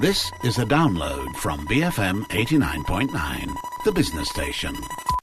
This is a download from BFM 89.9, the business station.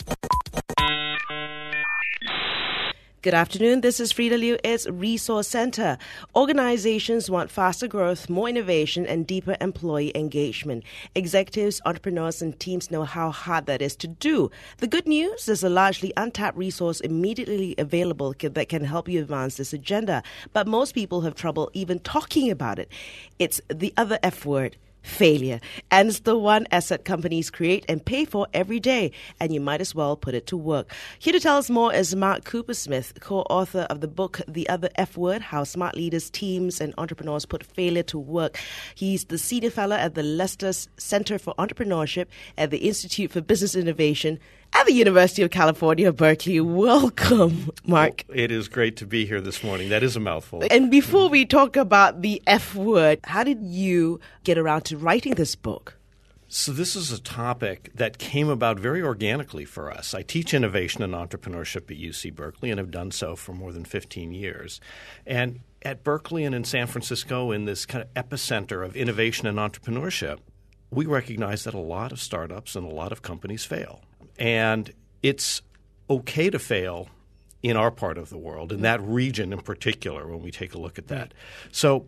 Good afternoon. This is Frida Liu. It's Resource Center. Organizations want faster growth, more innovation, and deeper employee engagement. Executives, entrepreneurs, and teams know how hard that is to do. The good news is a largely untapped resource immediately available that can help you advance this agenda. But most people have trouble even talking about it. It's the other F word. Failure. And it's the one asset companies create and pay for every day, and you might as well put it to work. Here to tell us more is Mark Coopersmith, co-author of the book The Other F Word, How Smart Leaders, Teams, and Entrepreneurs Put Failure to Work. He's the senior fellow at the Leicester Center for Entrepreneurship at the Institute for Business Innovation at the University of California, Berkeley. Welcome, Mark. Well, it is great to be here this morning. That is a mouthful. And before we talk about the F word, how did you get around to writing this book? So this is a topic that came about very organically for us. I teach innovation and entrepreneurship at UC Berkeley and have done so for more than 15 years. And at Berkeley and in San Francisco, in this kind of epicenter of innovation and entrepreneurship, we recognize that a lot of startups and a lot of companies fail. And it's okay to fail in our part of the world, in that region in particular, when we take a look at that. So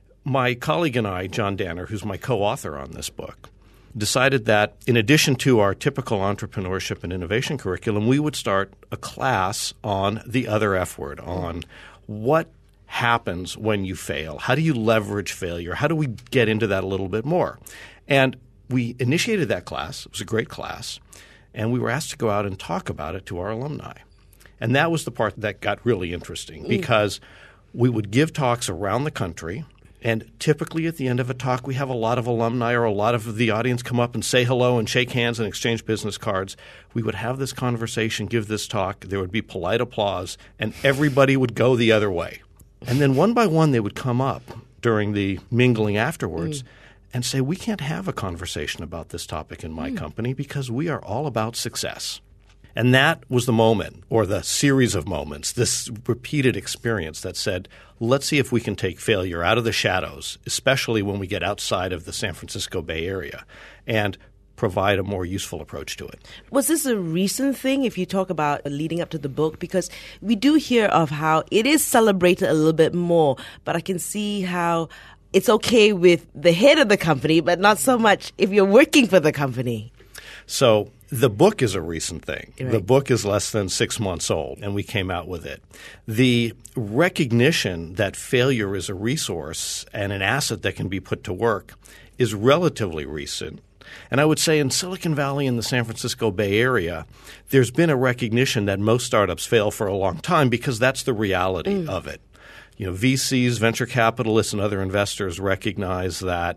my colleague and I, John Danner, who's my co-author on this book, decided that in addition to our typical entrepreneurship and innovation curriculum, we would start a class on the other F word, on what happens when you fail. How do you leverage failure? How do we get into that a little bit more? And we initiated that class. It was a great class. And we were asked to go out and talk about it to our alumni. And that was the part that got really interesting because we would give talks around the country. And typically at the end of a talk, we have a lot of alumni or a lot of the audience come up and say hello and shake hands and exchange business cards. We would have this conversation, give this talk. There would be polite applause, and everybody would go the other way. And then one by one, they would come up during the mingling afterwards and say, we can't have a conversation about this topic in my company because we are all about success. And that was the moment, or the series of moments, this repeated experience that said, let's see if we can take failure out of the shadows, especially when we get outside of the San Francisco Bay Area, and provide a more useful approach to it. Was this a recent thing if you talk about leading up to the book? Because we do hear of how it is celebrated a little bit more, but I can see how it's okay with the head of the company, but not so much if you're working for the company. So the book is a recent thing. Right. The book is less than 6 months old, and we came out with it. The recognition that failure is a resource and an asset that can be put to work is relatively recent. And I would say in Silicon Valley and the San Francisco Bay Area, there's been a recognition that most startups fail for a long time because that's the reality of it. You know, VCs, venture capitalists, and other investors recognize that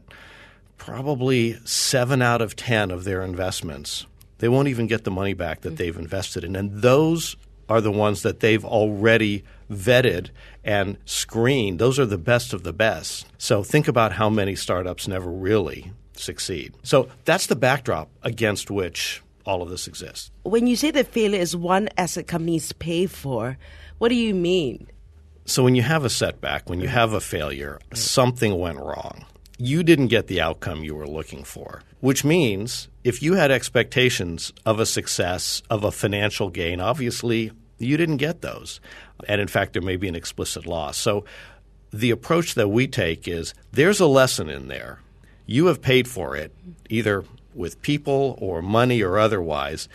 probably 7 out of 10 of their investments, they won't even get the money back that they've invested in. And those are the ones that they've already vetted and screened. Those are the best of the best. So think about how many startups never really succeed. So that's the backdrop against which all of this exists. When you say that failure is one asset companies pay for, what do you mean? So when you have a setback, when you have a failure, something went wrong. You didn't get the outcome you were looking for, which means if you had expectations of a success, of a financial gain, obviously you didn't get those. And in fact, there may be an explicit loss. So the approach that we take is there's a lesson in there. You have paid for it, either with people or money or otherwise.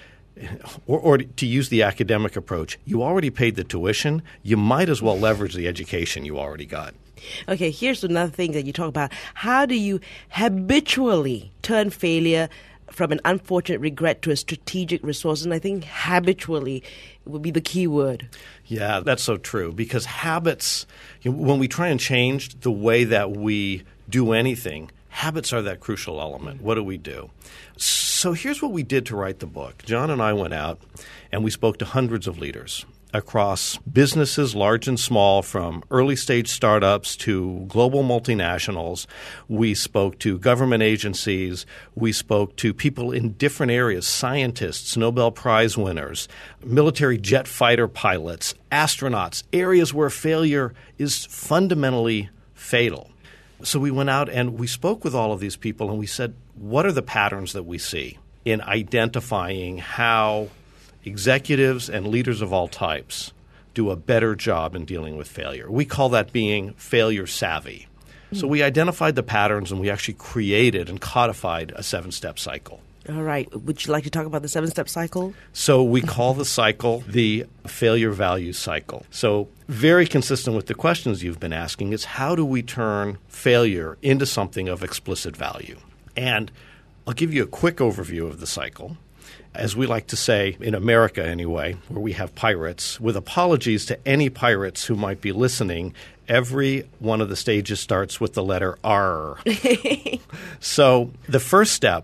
Or to use the academic approach, you already paid the tuition. You might as well leverage the education you already got. Okay, here's another thing that you talk about. How do you habitually turn failure from an unfortunate regret to a strategic resource? And I think habitually would be the key word. Yeah, that's so true because habits, when we try and change the way that we do anything, habits are that crucial element. What do we do? So here's what we did to write the book. John and I went out and we spoke to hundreds of leaders across businesses, large and small, from early-stage startups to global multinationals. We spoke to government agencies. We spoke to people in different areas, scientists, Nobel Prize winners, military jet fighter pilots, astronauts, areas where failure is fundamentally fatal. So we went out and we spoke with all of these people and we said, what are the patterns that we see in identifying how executives and leaders of all types do a better job in dealing with failure? We call that being failure savvy. So we identified the patterns and we actually created and codified a 7-step cycle. All right. Would you like to talk about the 7-step cycle? So we call the cycle the failure value cycle. So very consistent with the questions you've been asking is how do we turn failure into something of explicit value? And I'll give you a quick overview of the cycle. As we like to say, in America anyway, where we have pirates, with apologies to any pirates who might be listening, every one of the stages starts with the letter R. So the first step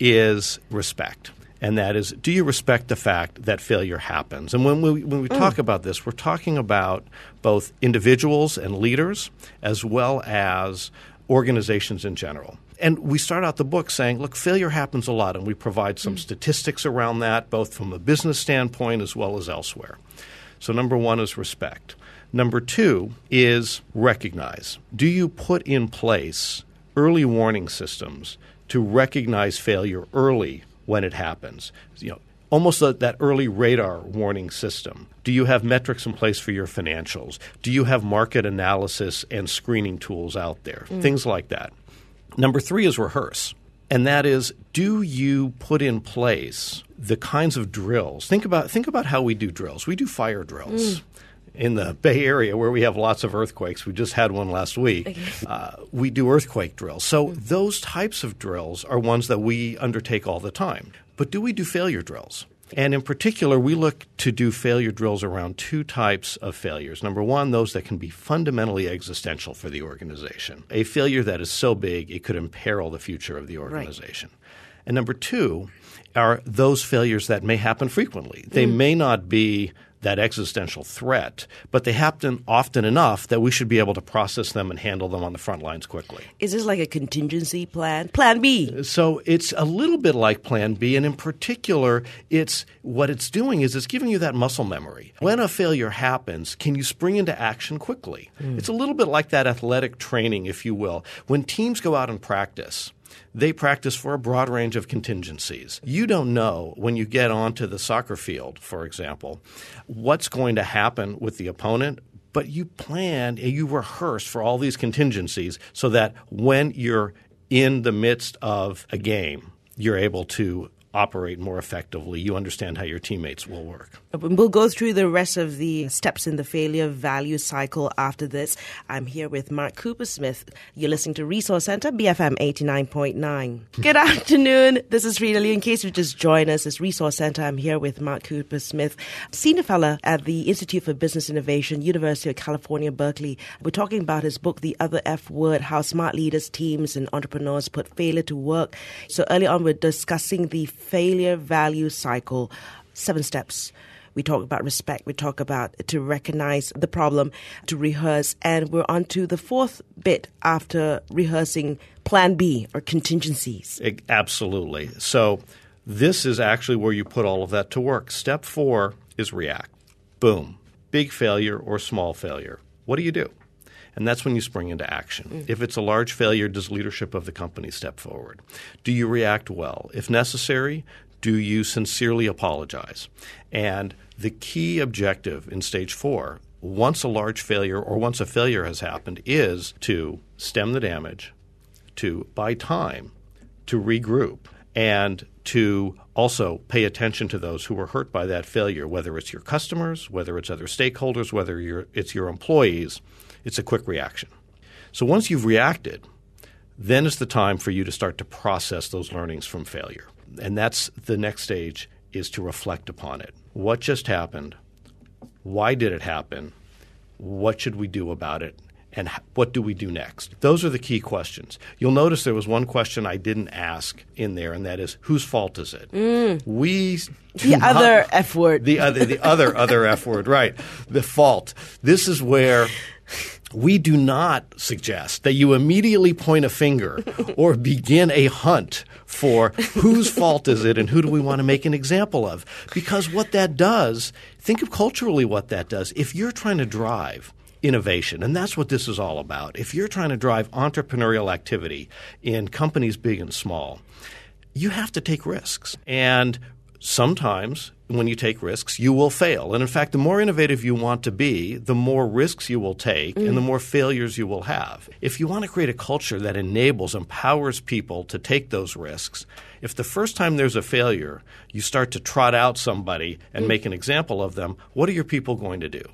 is respect. And that is, do you respect the fact that failure happens? And when we talk about this, we're talking about both individuals and leaders as well as organizations in general. And we start out the book saying, look, failure happens a lot, and we provide some statistics around that, both from a business standpoint as well as elsewhere. So number one is respect. Number two is recognize. Do you put in place early warning systems to recognize failure early when it happens? Almost that early radar warning system. Do you have metrics in place for your financials? Do you have market analysis and screening tools out there? Things like that. Number three is rehearse. And that is, do you put in place the kinds of drills? Think about how we do drills. We do fire drills. In the Bay Area, where we have lots of earthquakes, we just had one last week, we do earthquake drills. So those types of drills are ones that we undertake all the time. But do we do failure drills? And in particular, we look to do failure drills around two types of failures. Number one, those that can be fundamentally existential for the organization. A failure that is so big it could imperil the future of the organization. Right. And number two are those failures that may happen frequently. They may not be that existential threat, but they happen often enough that we should be able to process them and handle them on the front lines quickly. Is this like a contingency plan? Plan B? So it's a little bit like Plan B, and in particular, what it's doing is it's giving you that muscle memory. When a failure happens, can you spring into action quickly? It's a little bit like that athletic training, if you will. When teams go out and practice, they practice for a broad range of contingencies. You don't know when you get onto the soccer field, for example, what's going to happen with the opponent, but you plan and you rehearse for all these contingencies so that when you're in the midst of a game, you're able to operate more effectively. You understand how your teammates will work. We'll go through the rest of the steps in the failure value cycle after this. I'm here with Mark Cooper-Smith. You're listening to Resource Center, BFM 89.9. Good afternoon. This is Frida Liu. In case you just joined us, it's Resource Center. I'm here with Mark Cooper-Smith, Senior Fellow at the Institute for Business Innovation, University of California, Berkeley. We're talking about his book, The Other F Word, How Smart Leaders, Teams, and Entrepreneurs Put Failure to Work. So early on, we're discussing the failure value cycle, 7 steps. We talk about respect. We talk about to recognize the problem, to rehearse. And we're on to the 4th bit after rehearsing Plan B or contingencies. Absolutely. So this is actually where you put all of that to work. Step 4 is react. Boom. Big failure or small failure. What do you do? And that's when you spring into action. If it's a large failure, does leadership of the company step forward? Do you react well? If necessary, do you sincerely apologize? And the key objective in stage 4, once a large failure or once a failure has happened, is to stem the damage, to buy time, to regroup, and to also pay attention to those who were hurt by that failure, whether it's your customers, whether it's other stakeholders, whether it's your employees. It's a quick reaction. So once you've reacted, then it's the time for you to start to process those learnings from failure. And that's the next stage, is to reflect upon it. What just happened? Why did it happen? What should we do about it? And what do we do next? Those are the key questions. You'll notice there was one question I didn't ask in there, and that is, whose fault is it? The other F word. The other F word, right. The fault. This is where we do not suggest that you immediately point a finger or begin a hunt for whose fault is it and who do we want to make an example of. Because what that does, think of culturally what that does. If you're trying to drive innovation. And that's what this is all about. If you're trying to drive entrepreneurial activity in companies big and small, you have to take risks. And sometimes when you take risks, you will fail. And in fact, the more innovative you want to be, the more risks you will take and the more failures you will have. If you want to create a culture that empowers people to take those risks, if the first time there's a failure, you start to trot out somebody and make an example of them, what are your people going to do?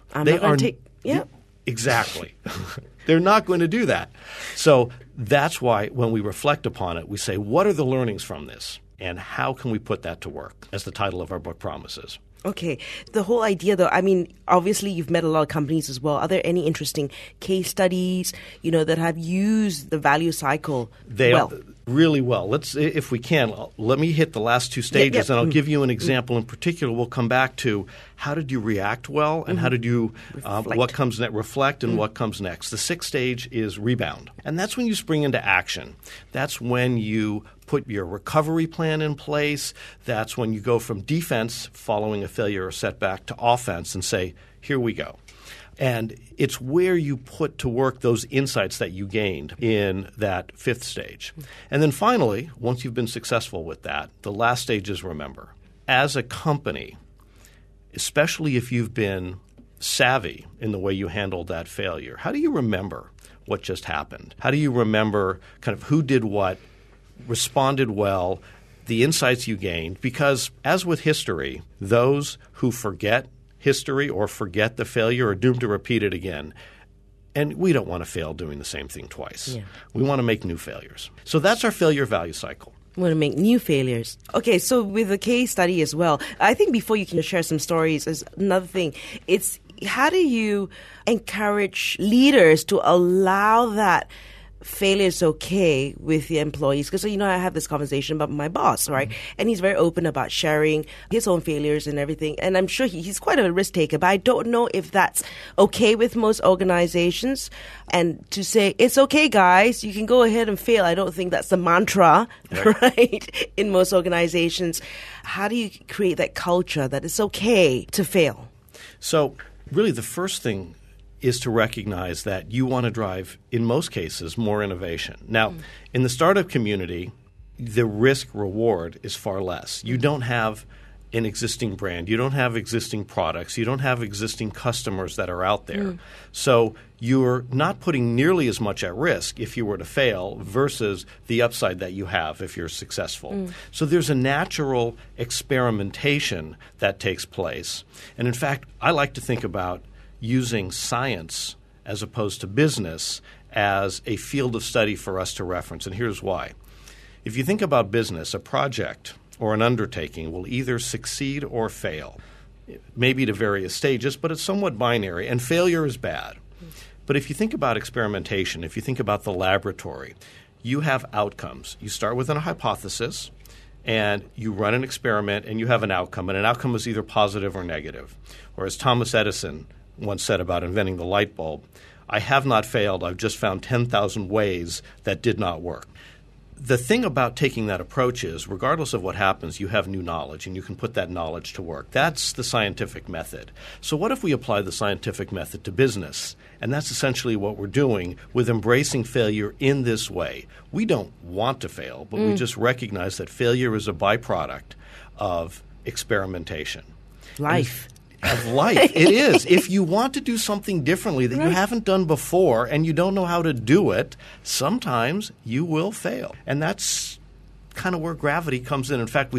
Exactly. They're not going to do that. So that's why when we reflect upon it, we say, what are the learnings from this? And how can we put that to work, as the title of our book promises? Okay. The whole idea, though, I mean, obviously you've met a lot of companies as well. Are there any interesting case studies, that have used the value cycle well? Really well. If we can, let me hit the last two stages, and I'll give you an example in particular. We'll come back to how did you react well, and how did you what comes next, reflect, and what comes next. The sixth stage is rebound, and that's when you spring into action. That's when you put your recovery plan in place. That's when you go from defense, following a failure or setback, to offense and say, here we go. And it's where you put to work those insights that you gained in that fifth stage. And then finally, once you've been successful with that, the last stage is remember. As a company, especially if you've been savvy in the way you handled that failure, how do you remember what just happened? How do you remember kind of who did what, responded well, the insights you gained? Because as with history, those who forget history or forget the failure are doomed to repeat it again. And we don't want to fail doing the same thing twice. Yeah. We want to make new failures. So that's our failure value cycle. We want to make new failures. Okay, so with the case study as well, I think before you can share some stories is another thing. It's how do you encourage leaders to allow that failure is okay with the employees? Because, I have this conversation about my boss, right? And he's very open about sharing his own failures and everything. And I'm sure he's quite a risk taker, but I don't know if that's okay with most organizations. And to say, it's okay, guys, you can go ahead and fail. I don't think that's the mantra, right? In most organizations. How do you create that culture that it's okay to fail? So really the first thing is to recognize that you want to drive, in most cases, more innovation. Now, in the startup community, the risk-reward is far less. You don't have an existing brand. You don't have existing products. You don't have existing customers that are out there. So you're not putting nearly as much at risk if you were to fail versus the upside that you have if you're successful. So there's a natural experimentation that takes place. And in fact, I like to think about using science as opposed to business as a field of study for us to reference. And here's why. If you think about business, a project or an undertaking will either succeed or fail, maybe to various stages, but it's somewhat binary, and failure is bad. But if you think about experimentation, if you think about the laboratory, you have outcomes. You start with a hypothesis, and you run an experiment, and you have an outcome, and an outcome is either positive or negative. Or as Thomas Edison once said about inventing the light bulb, I have not failed. I've just found 10,000 ways that did not work. The thing about taking that approach is, regardless of what happens, you have new knowledge, and you can put that knowledge to work. That's the scientific method. So what if we apply the scientific method to business? And that's essentially what we're doing with embracing failure in this way. We don't want to fail, but we just recognize that failure is a byproduct of experimentation. Life. Of life. It is. If you want to do something differently that you haven't done before and you don't know how to do it, sometimes you will fail. And that's kind of where gravity comes in. In fact,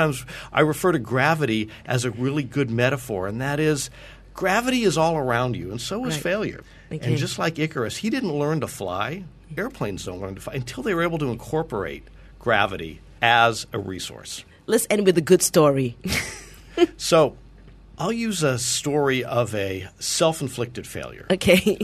I refer to gravity as a really good metaphor, and that is gravity is all around you, and so is failure. Okay. And just like Icarus, he didn't learn to fly. Airplanes don't learn to fly until they were able to incorporate gravity as a resource. Let's end with a good story. So I'll use a story of a self-inflicted failure. Okay.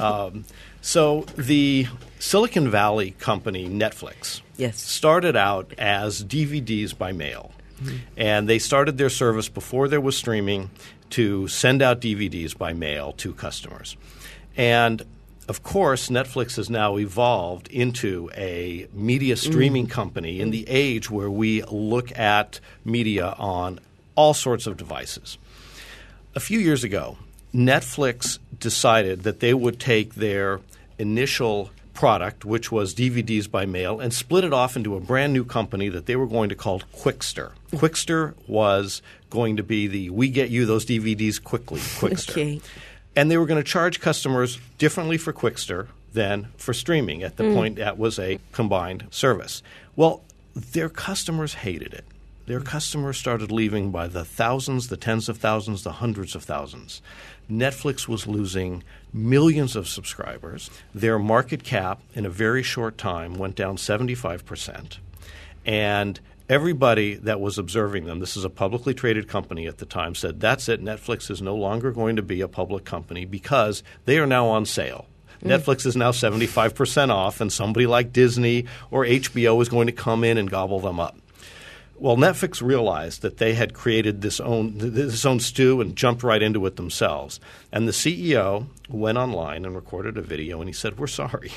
So the Silicon Valley company Netflix started out as DVDs by mail. And they started their service before there was streaming to send out DVDs by mail to customers. And of course, Netflix has now evolved into a media streaming company in the age where we look at media on all sorts of devices. A few years ago, Netflix decided that they would take their initial product, which was DVDs by mail, and split it off into a brand new company that they were going to call Qwikster. Qwikster was going to be the we get you those DVDs quickly Qwikster. Okay. And they were going to charge customers differently for Qwikster than for streaming. At the point, that was a combined service. Well, their customers hated it. Their customers started leaving by the thousands, the tens of thousands, the hundreds of thousands. Netflix was losing millions of subscribers. Their market cap in a very short time went down 75%. And everybody that was observing them, this is a publicly traded company at the time, said that's it, Netflix is no longer going to be a public company because they are now on sale. Netflix is now 75% off, and somebody like Disney or HBO is going to come in and gobble them up. Well, Netflix realized that they had created this own stew and jumped right into it themselves. And the CEO went online and recorded a video, and he said, "We're sorry.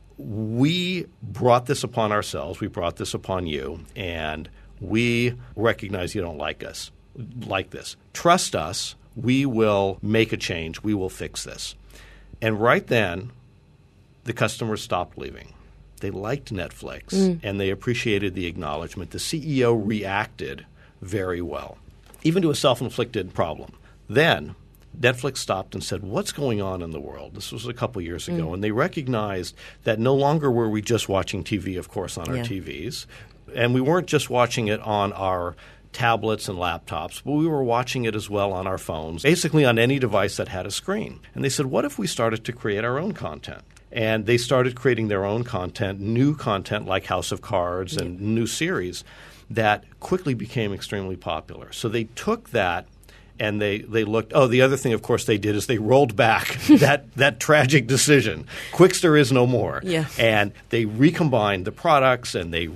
We brought this upon ourselves. We brought this upon you, and we recognize you don't like us like this. Trust us. We will make a change. We will fix this." And right then, the customers stopped leaving. They liked Netflix, and they appreciated the acknowledgement. The CEO reacted very well, even to a self-inflicted problem. Then Netflix stopped and said, what's going on in the world? This was a couple years ago, and they recognized that no longer were we just watching TV, of course, on our TVs, and we weren't just watching it on our tablets and laptops, but we were watching it as well on our phones, basically on any device that had a screen. And they said, what if we started to create our own content? And they started creating their own content, new content like House of Cards and new series that quickly became extremely popular. So they took that and they looked – oh, the other thing, of course, they did is they rolled back that tragic decision. Qwikster is no more. Yeah. And they recombined the products and they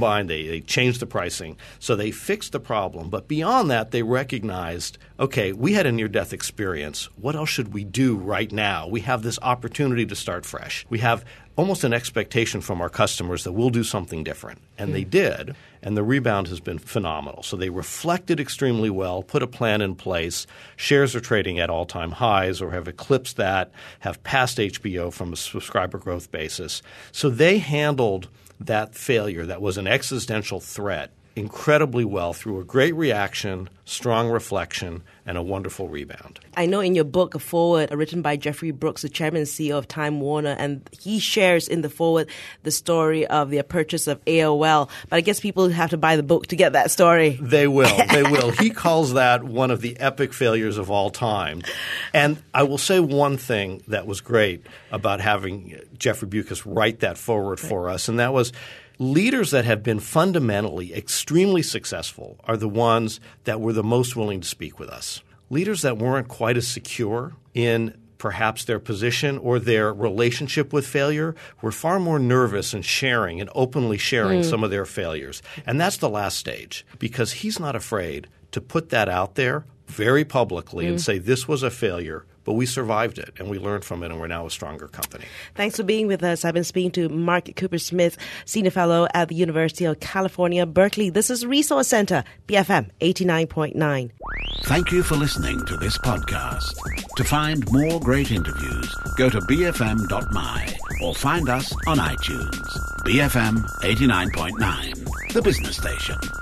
changed the pricing. So they fixed the problem. But beyond that, they recognized, okay, we had a near-death experience. What else should we do right now? We have this opportunity to start fresh. We have almost an expectation from our customers that we'll do something different. And they did, and the rebound has been phenomenal. So they reflected extremely well, put a plan in place. Shares are trading at all-time highs or have eclipsed that, have passed HBO from a subscriber growth basis. So they handled that failure that was an existential threat incredibly well through a great reaction, strong reflection, and a wonderful rebound. I know in your book, a foreword written by Jeffrey Brooks, the chairman and CEO of Time Warner, and he shares in the foreword the story of their purchase of AOL. But I guess people have to buy the book to get that story. They will. They will. He calls that one of the epic failures of all time. And I will say one thing that was great about having Jeffrey Bewkes write that foreword for us, and that was leaders that have been fundamentally extremely successful are the ones that were the most willing to speak with us. Leaders that weren't quite as secure in perhaps their position or their relationship with failure were far more nervous in sharing and openly sharing some of their failures. And that's the last stage, because he's not afraid to put that out there very publicly and say this was a failure, but we survived it and we learned from it and we're now a stronger company. Thanks for being with us. I've been speaking to Mark Cooper-Smith, Senior Fellow at the University of California, Berkeley. This is Resource Center, BFM 89.9. Thank you for listening to this podcast. To find more great interviews, go to bfm.my or find us on iTunes. BFM 89.9, the business station.